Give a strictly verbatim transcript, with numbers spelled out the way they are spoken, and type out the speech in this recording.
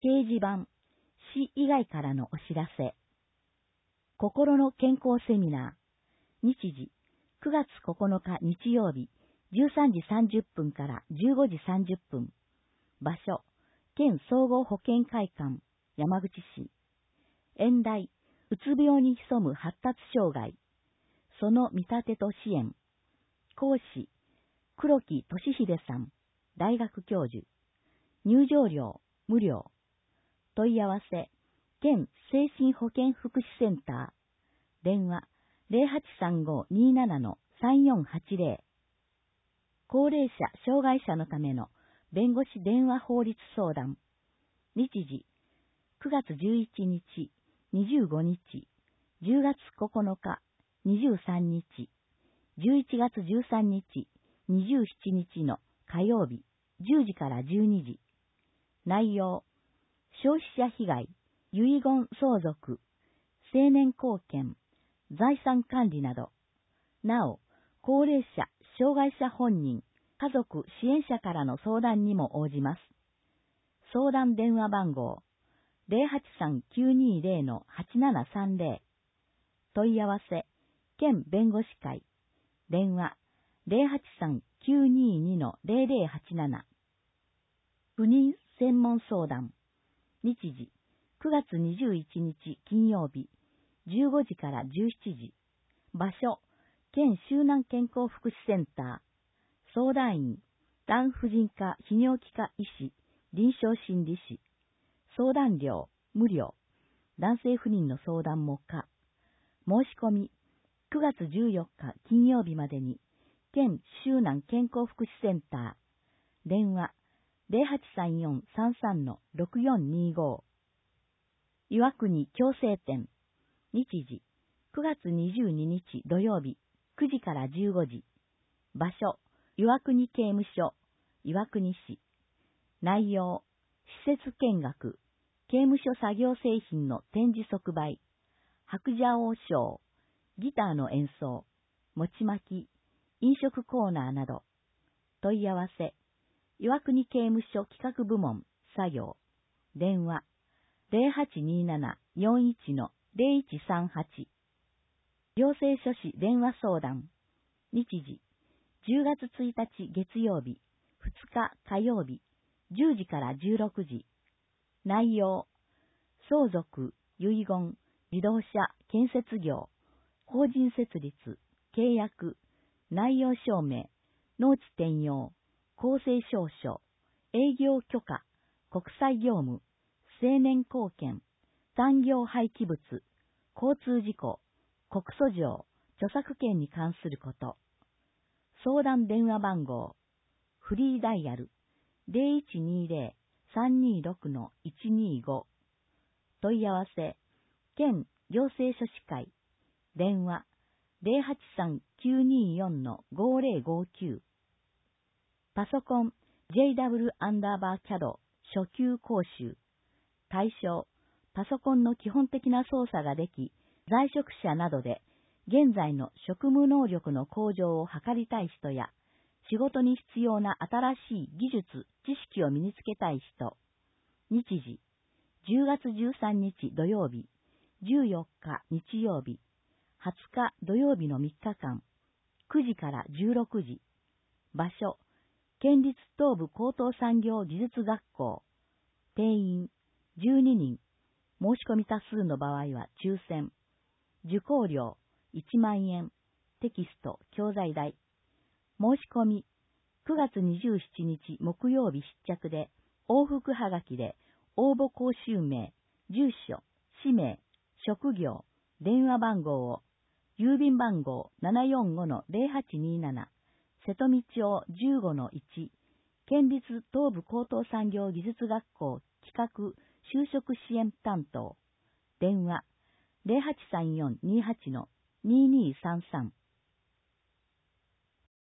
掲示板、市以外からのお知らせ。心の健康セミナー。日時、くがつここのか日曜日、じゅうさんじさんじゅっぷんからじゅうごじさんじゅっぷん。場所、県総合保健会館、山口市。演題、うつ病に潜む発達障害。その見立てと支援。講師、黒木俊秀さん、大学教授。入場料、無料。問い合わせ、県精神保健福祉センター。電話、ゼロはちさんご にーなな さんよんはちゼロ。高齢者、障害者のための弁護士電話法律相談。日時、くがつじゅういちにち、にじゅうごにち、じゅうがつここのか、にじゅうさんにち、じゅういちがつじゅうさんにち、にじゅうしちにちの火曜日、じゅうじからじゅうにじ。内容、消費者被害、遺言相続、成年後見、財産管理など。なお、高齢者、障害者本人、家族支援者からの相談にも応じます。相談電話番号、ゼロはちさんきゅうにゼロ はちななさんゼロ。問い合わせ、県弁護士会。電話、ゼロはちさんきゅうにに ゼロゼロはちなな。不妊専門相談。日時、くがつにじゅういちにち金曜日、じゅうごじからじゅうしちじ。場所、県周南健康福祉センター。相談員、産婦人科泌尿器科医師、臨床心理士。相談料、無料。男性不妊の相談も可。申し込み、くがつじゅうよっか金曜日までに、県周南健康福祉センター。電話、ゼロはちさんよん さんさん ろくよんにご。岩国矯正店。日時、くがつにじゅうににち土曜日、くじからじゅうごじ。場所、岩国刑務所、岩国市。内容、施設見学、刑務所作業製品の展示即売、白蛇王賞、ギターの演奏、餅巻き、飲食コーナーなど。問い合わせ、岩国刑務所企画部門、作業。電話、ゼロはちにーなな よんいち ゼロいちさんはち。行政書士電話相談。日時、じゅうがつついたち月曜日、ふつか火曜日、じゅうじからじゅうろくじ。内容、相続、遺言、自動車、建設業、法人設立、契約、内容証明、農地転用、公正証書、営業許可、国際業務、成年後見、産業廃棄物、交通事故、告訴状、著作権に関すること。相談電話番号、フリーダイヤル、ゼロいちにゼロ さんにろく いちにご。問い合わせ、県行政書士会。電話、ゼロはちさんきゅうによん ごゼロごきゅう。パソコン、ジェイダブリュー アンダーバー キャド 初級講習。対象、パソコンの基本的な操作ができ、在職者などで、現在の職務能力の向上を図りたい人や、仕事に必要な新しい技術、知識を身につけたい人。日時、じゅうがつじゅうさんにち土曜日、じゅうよっか日曜日、はつか土曜日のみっかかん、くじからじゅうろくじ。場所、県立東部高等産業技術学校。定員、じゅうににん。申し込み多数の場合は抽選。受講料、いちまんえん。テキスト、教材代。申し込み、くがつにじゅうしちにち木曜日必着で、往復はがきで、応募講習名、住所、氏名、職業、電話番号を、郵便番号 ななよんご ゼロはちにーなな、瀬戸内町 じゅうごのいち、県立東部高等産業技術学校企画就職支援担当。電話、ゼロはちさんよん にーはち にーにーさんさん。